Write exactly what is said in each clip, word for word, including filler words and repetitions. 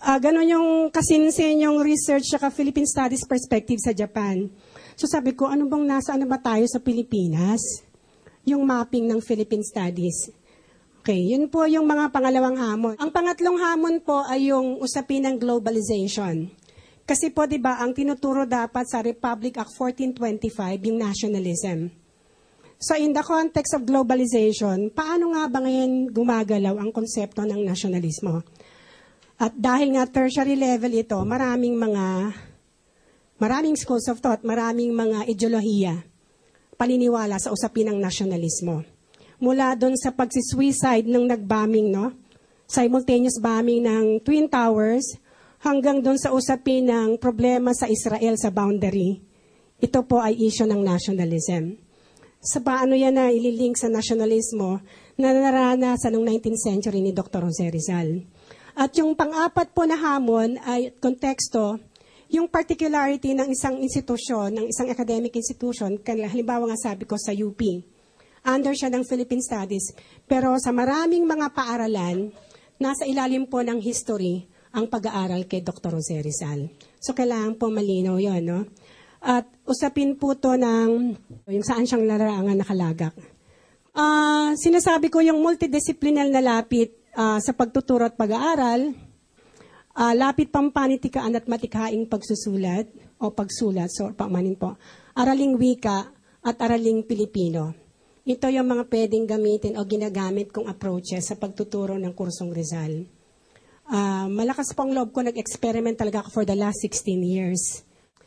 Uh, ganon yung kasinsin yung research at Philippine Studies perspective sa Japan. So sabi ko, ano bang nasa ano ba tayo sa Pilipinas? Yung mapping ng Philippine Studies. Okay, yun po yung mga pangalawang hamon. Ang pangatlong hamon po ay yung usapin ng globalization. Kasi po, di ba, ang tinuturo dapat sa Republic Act fourteen twenty-five, yung nationalism. So in the context of globalization, paano nga ba ngayon gumagalaw ang konsepto ng nasyonalismo? At dahil nga tertiary level ito, maraming mga, maraming schools of thought, maraming mga ideolohiya, paniniwala sa usapin ng nasyonalismo. Mula doon sa pagsisuicide ng nag-bombing, no? Simultaneous bombing ng Twin Towers, hanggang doon sa usapin ng problema sa Israel sa boundary. Ito po ay issue ng nationalism. Sa paano yan na ililink sa nasyonalismo na naranasan noong nineteenth century ni Doctor Jose Rizal. At yung pang-apat po na hamon ay konteksto, yung particularity ng isang institusyon, ng isang academic institution, halimbawa nga sabi ko sa U P, under siya ng Philippine Studies, pero sa maraming mga paaralan, nasa ilalim po ng history ang pag-aaral kay Doctor Jose Rizal. So kailangan po malinaw yun, no? At usapin po to ng yung saan siyang larangan nakalagak. Uh, sinasabi ko yung multidisciplinary na lapit uh, sa pagtuturo at pag-aaral, uh, lapit pampanitikaan at matikhaing pagsusulat o pagsulat, so pamanin po, araling wika at araling Pilipino. Ito yung mga pwedeng gamitin o ginagamit kong approaches sa pagtuturo ng kursong Rizal. Uh, malakas po ang loob ko, nag-experiment talaga ako for the last sixteen years.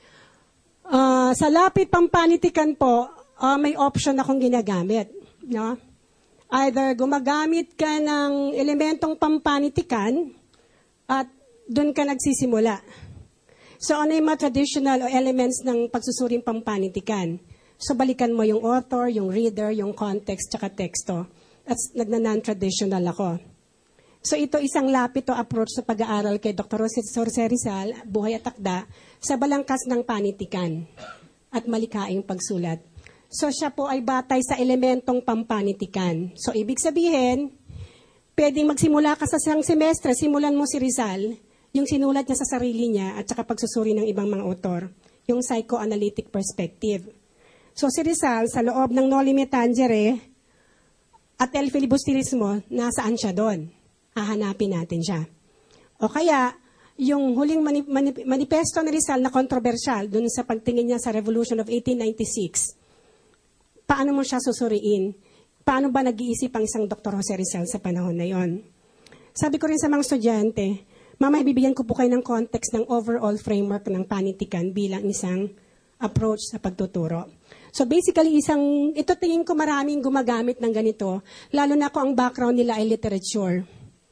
Uh, sa lapit pampanitikan po, uh, may option akong ginagamit. No? Either gumagamit ka ng elementong pampanitikan at doon ka nagsisimula. So ano yung mga traditional o elements ng pagsusuring pampanitikan? So balikan mo yung author, yung reader, yung context, tsaka teksto. At nagna-non-traditional ako. So ito isang lapit o approach sa pag-aaral kay Doctor Jose Rizal, Buhay at Takda, sa balangkas ng panitikan at malikaing pagsulat. So siya po ay batay sa elementong pampanitikan. So ibig sabihin, pwedeng magsimula ka sa isang semestre, simulan mo si Rizal, yung sinulat niya sa sarili niya at saka pagsusuri ng ibang mga autor, yung psychoanalytic perspective. So si Rizal, sa loob ng Noli Me Tangere at El Filibusterismo, nasaan siya doon? Hahanapin natin siya. O kaya, yung huling manip manip manifesto ni Rizal na kontrobersyal doon sa pagtingin niya sa Revolution of eighteen ninety-six, paano mo siya susuriin? Paano ba nag-iisip ang isang Doctor Jose Rizal sa panahon na yon? Sabi ko rin sa mga estudyante, mamaya bibigyan ko po kayo ng context ng overall framework ng panitikan bilang isang approach sa pagtuturo. So basically, isang, ito tingin ko maraming gumagamit ng ganito, lalo na kung ang background nila ay literature.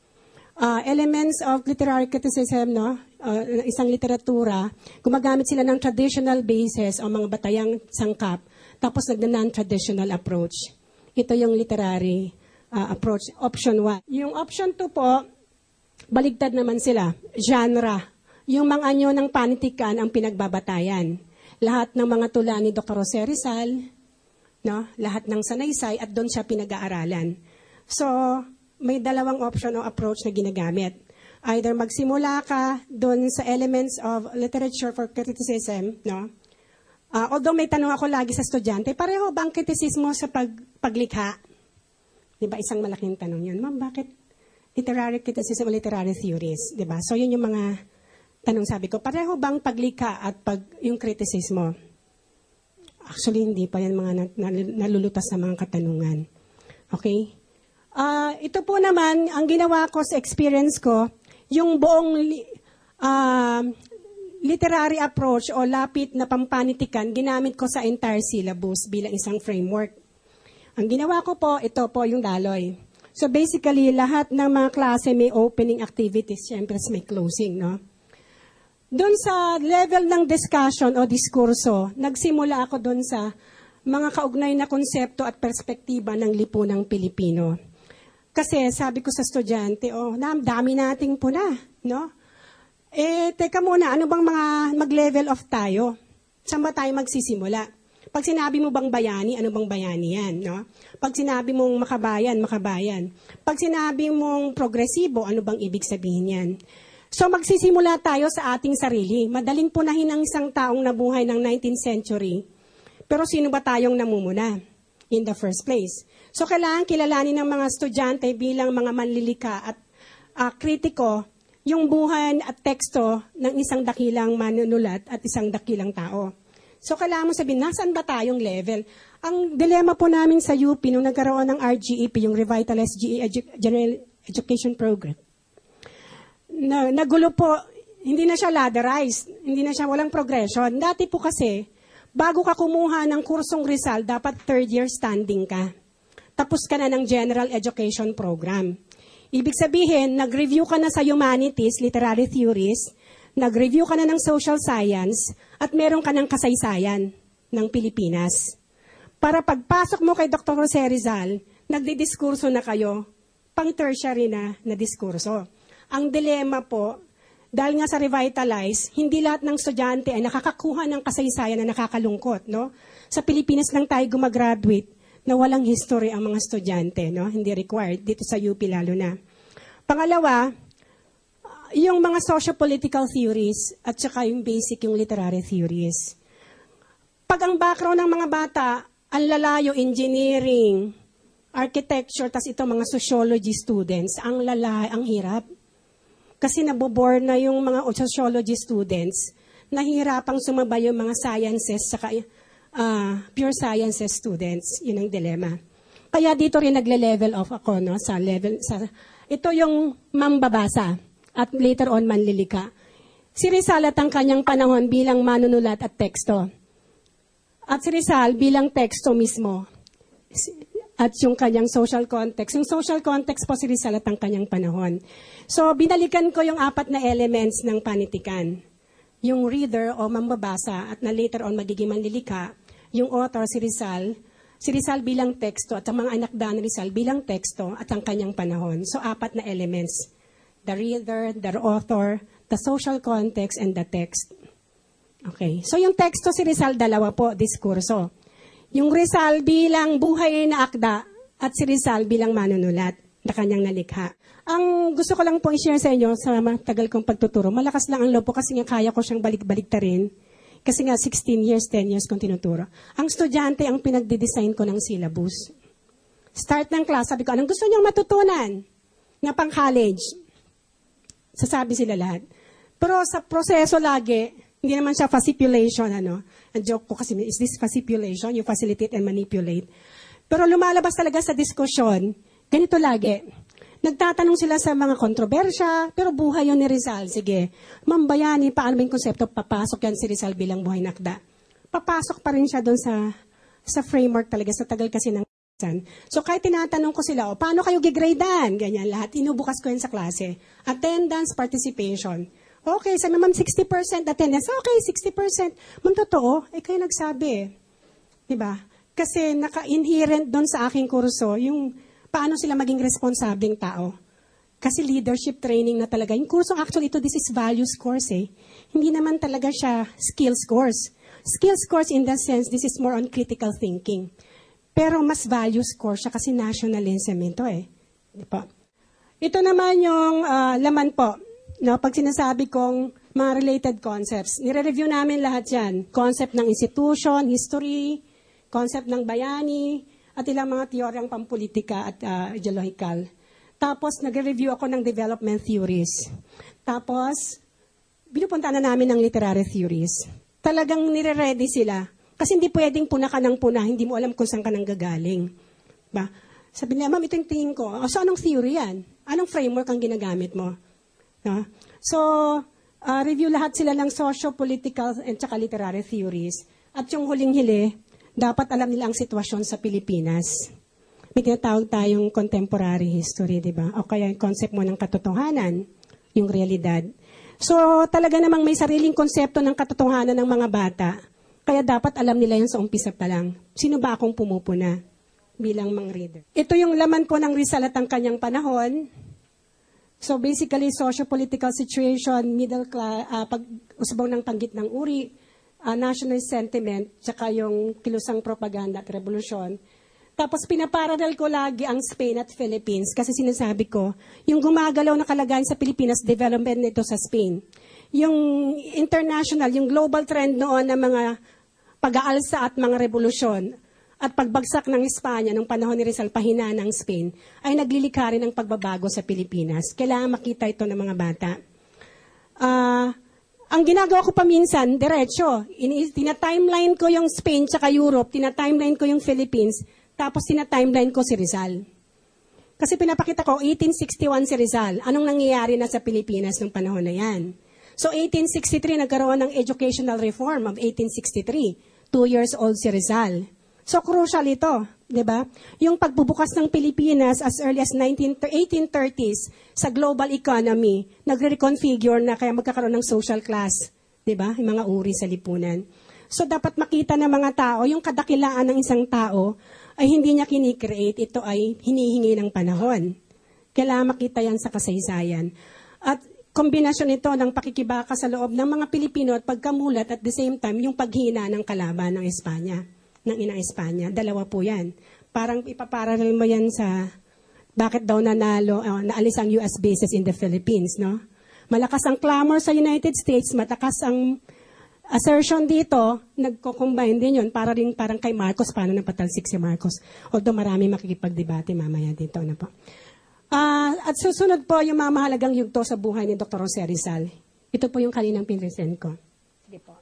Uh, elements of literary criticism, no? Uh, isang literatura, gumagamit sila ng traditional basis o mga batayang sangkap, tapos nagna-non-traditional approach. Ito yung literary uh, approach, option one. Yung option two po, baligtad naman sila, genre. Yung mga anyo ng panitikan ang pinagbabatayan. Lahat ng mga tula ni Doctor Jose Rizal, no? Lahat ng sanaysay, at doon siya pinag-aaralan. So, may dalawang option o approach na ginagamit. Either magsimula ka doon sa elements of literature for criticism, no? Uh, although may tanong ako lagi sa estudyante, pareho ba ang kritisismo sa pag, paglikha? Di ba, isang malaking tanong yun. Ma'am, bakit literary criticism o literary theories? Di ba? So, yun yung mga tanong sabi ko. Pareho bang paglikha at pag, yung kritisismo? Actually, hindi pa yan mga nalulutas sa mga katanungan. Okay? Uh, ito po naman, ang ginawa ko sa experience ko, yung buong uh, literary approach o lapit na pampanitikan, ginamit ko sa entire syllabus bilang isang framework. Ang ginawa ko po, ito po yung daloy. So basically, lahat ng mga klase may opening activities, syempre may closing, no? Doon sa level ng discussion o diskurso, nagsimula ako doon sa mga kaugnay na konsepto at perspektiba ng lipunang Pilipino. Kasi sabi ko sa estudyante, oh, dami nating puna, no? Eh, teka muna, ano bang mga mag-level off tayo? Saan ba tayo magsisimula? Pag sinabi mo bang bayani, ano bang bayani yan, no? Pag sinabi mong makabayan, makabayan. Pag sinabi mong progresibo, ano bang ibig sabihin yan? So magsisimula tayo sa ating sarili. Madaling punahin ang isang taong nabuhay ng nineteenth century. Pero sino ba tayong namumuna in the first place? So kailangan kilalanin ng mga estudyante bilang mga manlilika at uh, kritiko yung buhay at teksto ng isang dakilang manunulat at isang dakilang tao. So kailangan mo sabihin, nasaan ba tayong level? Ang dilema po namin sa U P nung nagkaroon ng R G E P, yung Revitalized G E Edu- General Education Program, na, nagulo po, hindi na siya ladderized, hindi na siya walang progression. Dati po kasi, bago ka kumuha ng kursong Rizal, dapat third year standing ka. Tapos ka na ng General Education Program. Ibig sabihin, nag-review ka na sa humanities, literary theories, nag-review ka na ng social science, at meron ka ng kasaysayan ng Pilipinas. Para pagpasok mo kay Doctor Jose Rizal, nagdidiskurso na kayo, pang tertiary na na diskurso. Ang dilema po, dahil nga sa Revitalize, hindi lahat ng estudyante ay nakakakuha ng kasaysayan na nakakalungkot, no? Sa Pilipinas lang tayo gumagraduate na walang history ang mga estudyante, no? Hindi required, dito sa U P lalo na. Pangalawa, yung mga socio-political theories at saka yung basic, yung literary theories. Pag ang background ng mga bata, ang lalayo, engineering, architecture, tas ito mga sociology students, ang lalay, ang hirap. Kasi nabobore na yung mga sociology students, nahihirapang sumabay yung mga sciences, saka uh, pure sciences students. Yun ang dilema. Kaya dito rin nagle-level off ako, no, sa level, sa, ito yung mambabasa at later on manlilika. Si Rizal at ang kanyang panahon bilang manunulat at teksto. At si Rizal bilang teksto mismo. At yung kanyang social context. Yung social context po si Rizal at ang kanyang panahon. So, binalikan ko yung apat na elements ng panitikan. Yung reader o mambabasa at na later on magiging manlilika. Yung author si Rizal. Si Rizal bilang teksto at ang mga anak da ni Rizal bilang teksto at ang kanyang panahon. So, apat na elements. The reader, the author, the social context, and the text. Okay. So, yung teksto si Rizal, dalawa po, diskurso. Yung Rizal bilang buhay na akda at si Rizal bilang manunulat na kanyang nalikha. Ang gusto ko lang pong i-share sa inyo sa matagal kong pagtuturo, malakas lang ang loob ko kasi nga kaya ko siyang balik-balik ta rin. Kasi nga sixteen years, ten years kong tinuturo. Ang estudyante ang pinagde-design ko ng syllabus. Start ng class, sabi ko, anong gusto niyong matutunan na pang college? Sasabi sila lahat. Pero sa proseso lagi, hindi naman siya fascipulation, ano. Ang joke ko kasi, is this fascipulation? You facilitate and manipulate. Pero lumalabas talaga sa diskusyon, ganito lagi. Nagtatanong sila sa mga kontrobersya, pero buhay yun ni Rizal. Sige, Ma'am Bayani, paano ba yung konsepto? Papasok yan si Rizal bilang buhay na akda. Papasok pa rin siya doon sa, sa framework talaga, sa tagal kasi ng so kahit tinatanong ko sila, o, paano kayo gigradean? Ganyan lahat, inubukas ko yan sa klase. Attendance, participation. Okay, sabi ma'am, sixty percent attendance. Okay, sixty percent. Ma'am, totoo, eh kayo nagsabi. Diba? Kasi naka-inherent doon sa aking kurso, yung paano sila maging responsableng tao. Kasi leadership training na talaga. Yung kurso, actually, ito, this is values course eh. Hindi naman talaga siya skills course. Skills course in the sense, this is more on critical thinking. Pero mas values course siya kasi nationalism ito eh. Diba? Ito naman yung uh, laman po. No, pag sinasabi kong mga related concepts, nire-review namin lahat yan. Concept ng institution, history, concept ng bayani, at ilang mga teoryang pampolitika at uh, ideological. Tapos, nagre-review ako ng development theories. Tapos, binupunta na namin ng literary theories. Talagang nire-ready sila. Kasi hindi pwedeng puna ka ng puna, hindi mo alam kung saan ka nang gagaling. Ba? Sabi nila, ma'am, ito yung tingin ko. O, so, anong theory yan? Anong framework ang ginagamit mo? No? So, uh, review lahat sila ng socio-political and saka literary theories. At yung huling hili, dapat alam nila ang sitwasyon sa Pilipinas. May tinatawag tayong contemporary history, di ba? O kaya yung concept mo ng katotohanan, yung realidad. So, talaga namang may sariling konsepto ng katotohanan ng mga bata. Kaya dapat alam nila yan sa umpisa pa lang. Sino ba akong pumupuna bilang mga reader? Ito yung laman po ng Rizal at ang kanyang panahon. So basically, socio-political situation, middle class, uh, pag-usbong ng panggit ng uri, uh, national sentiment, tsaka yung kilusang propaganda at revolusyon. Tapos pinaparallel ko lagi ang Spain at Philippines kasi sinasabi ko, yung gumagalaw na kalagayan sa Pilipinas, development nito sa Spain. Yung international, yung global trend noon ng mga pag-aalsa at mga revolusyon at pagbagsak ng Espanya nung panahon ni Rizal, pahina ng Spain, ay naglilikha rin ng pagbabago sa Pilipinas. Kailangan makita ito ng mga bata. Ah... Uh, Ang ginagawa ko pa minsan, diretso, tina-timeline ko yung Spain tsaka Europe, tina-timeline ko yung Philippines, tapos tina-timeline ko si Rizal. Kasi pinapakita ko, eighteen sixty-one si Rizal. Anong nangyayari na sa Pilipinas nung panahon na yan? So eighteen sixty-three, nagkaroon ng educational reform of eighteen sixty-three. Two years old si Rizal. So crucial ito, di ba? Yung pagbubukas ng Pilipinas as early as eighteen thirties sa global economy, nagre-reconfigure na kaya magkakaroon ng social class, di ba? Yung mga uri sa lipunan. So dapat makita ng mga tao, yung kadakilaan ng isang tao ay hindi niya kinikreate, ito ay hinihingi ng panahon. Kailangan makita yan sa kasaysayan. At kombinasyon ito ng pakikibaka sa loob ng mga Pilipino at pagkamulat at the same time yung paghina ng kalaban ng Espanya. ng inang Espanya. Dalawa po yan. Parang ipaparallel mo yan sa bakit daw nanalo, uh, naalis ang U S bases in the Philippines, no? Malakas ang clamor sa United States, matakas ang assertion dito, nagko-combine din yun, para rin parang kay Marcos, paano napatalsik si Marcos. Although marami makikipagdebate mamaya dito na po. Uh, at susunod po yung mamahalagang yugto sa buhay ni Doctor Jose Rizal. Ito po yung kaninang pinresent ko. Sige po.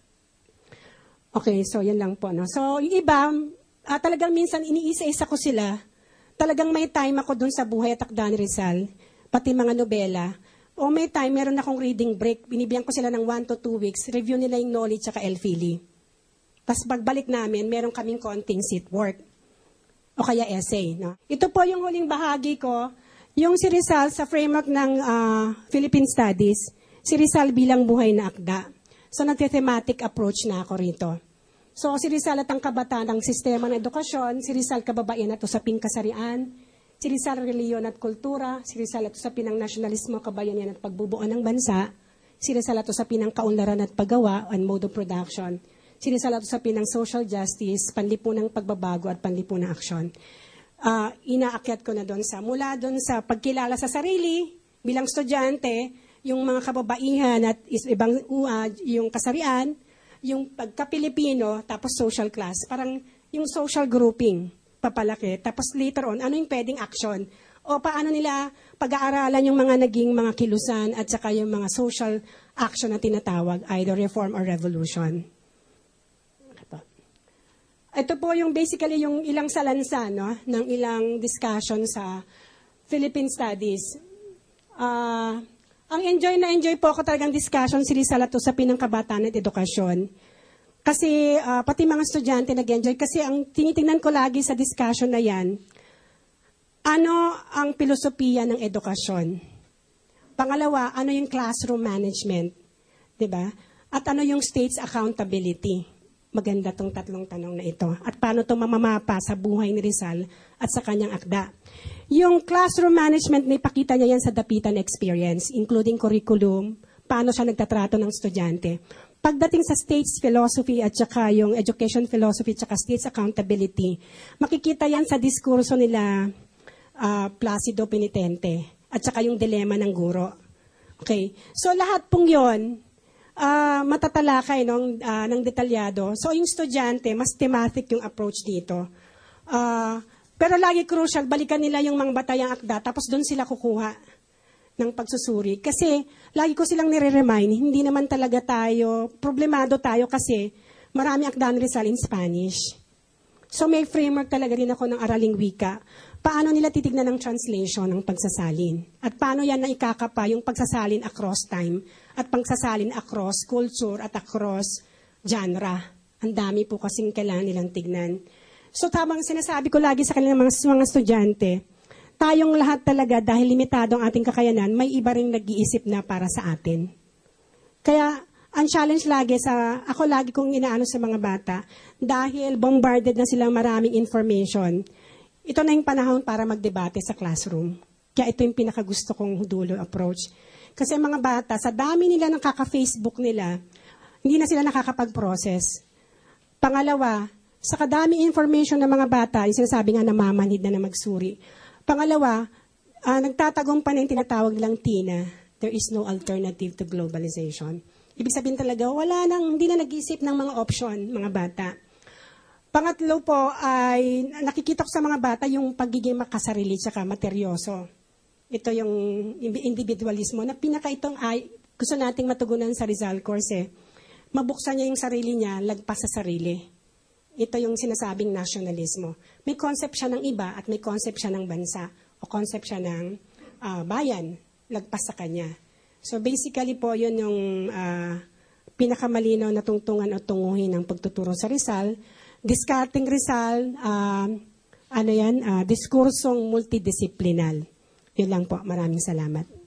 Okay, so yan lang po. No? So yung iba, uh, talagang minsan iniisa-isa ko sila. Talagang may time ako dun sa buhay at akda ni Rizal, pati mga nobela. O may time, meron akong reading break. Binibigyan ko sila ng one to two weeks. Review nila yung knowledge at L Philly. Tapos pagbalik namin, meron kaming konting seat work. O kaya essay. No? Ito po yung huling bahagi ko. Yung si Rizal sa framework ng uh, Philippine Studies. Si Rizal bilang buhay na akda. So, nagte-thematic approach na ako rito. So, si Rizal at ang kabataan ng sistema ng edukasyon, si Rizal kababaihan at usaping kasarian, si Rizal reliyon at kultura, si Rizal at usapin ng nasyonalismo, kabayanihan at pagbubuo ng bansa, si Rizal at usapin ng kaunlaran at paggawa and mode of production, si Rizal at usapin ng social justice, panlipunang pagbabago at panlipunang aksyon. Uh, inaakyat ko na doon sa, mula doon sa pagkilala sa sarili, bilang estudyante, yung mga kababaihan at ibang uh, yung kasarian, yung pagka-Pilipino, tapos social class. Parang yung social grouping, papalaki. Tapos later on, ano yung pwedeng action? O paano nila pag-aaralan yung mga naging mga kilusan at saka yung mga social action na tinatawag, either reform or revolution. Ito po yung basically yung ilang salansa, no, ng ilang discussion sa Philippine Studies. Ah... Uh, Ang enjoy na enjoy po ako talagang discussion si Rizal at usapin ng kabataan at edukasyon. Kasi uh, pati mga estudyante nag-enjoy. Kasi ang tinitingnan ko lagi sa discussion na yan, ano ang filosofiya ng edukasyon? Pangalawa, ano yung classroom management? Diba? At ano yung state's accountability? Maganda tong tatlong tanong na ito. At paano ito mamamapa sa buhay ni Rizal at sa kanyang akda? Yung classroom management, may pakita niya yan sa Dapitan Experience, including curriculum, paano siya nagtatrato ng estudyante. Pagdating sa state's philosophy at saka yung education philosophy at saka state's accountability, makikita yan sa diskurso nila uh, Placido Penitente at saka yung dilema ng guro. Okay. So lahat pong yon uh, matatalakay no, uh, ng detalyado. So yung estudyante, mas thematic yung approach dito. Uh, Pero lagi crucial, balikan nila yung mga batayang akda, tapos doon sila kukuha ng pagsusuri. Kasi lagi ko silang nire-remind, hindi naman talaga tayo, problemado tayo kasi marami akda ni Rizal in Spanish. So may framework talaga rin ako ng araling wika. Paano nila titignan ng translation ng pagsasalin? At paano yan na ikakapa yung pagsasalin across time at pagsasalin across culture at across genre? Ang dami po kasing kailangan nilang tignan. So tamang sinasabi ko lagi sa kanilang mga, mga estudyante, tayong lahat talaga dahil limitado ang ating kakayanan, may iba ring nag-iisip na para sa atin. Kaya ang challenge lagi sa, ako lagi kong inaano sa mga bata, dahil bombarded na silang maraming information, ito na yung panahon para magdebate sa classroom. Kaya ito yung pinakagusto kong dulo approach. Kasi mga bata, sa dami nila ng kaka-Facebook nila, hindi na sila nakakapag-process. Pangalawa, Sa kadaming information ng mga bata, yung sinasabi nga namamanhid na na magsuri. Pangalawa, uh, nagtatagong pa na yung tinatawag nilang TINA. There is no alternative to globalization. Ibig sabihin talaga, wala nang, hindi na nag-isip ng mga option, mga bata. Pangatlo po ay nakikita ko sa mga bata yung pagiging makasarili at materyoso. Ito yung individualismo na pinaka itong ay, gusto nating matugunan sa Rizal course eh. Mabuksan niya yung sarili niya, lagpas sa sarili. Ito yung sinasabing nationalismo. May concept siya ng iba at may concept siya ng bansa o concept siya ng uh, bayan, lagpas sa kanya. So basically po yun yung uh, pinakamalinaw na tungtungan o tunguhin ng pagtuturo sa Rizal. Discarding Rizal, uh, ano yan, uh, diskursong multidisiplinal. Yun lang po. Maraming salamat.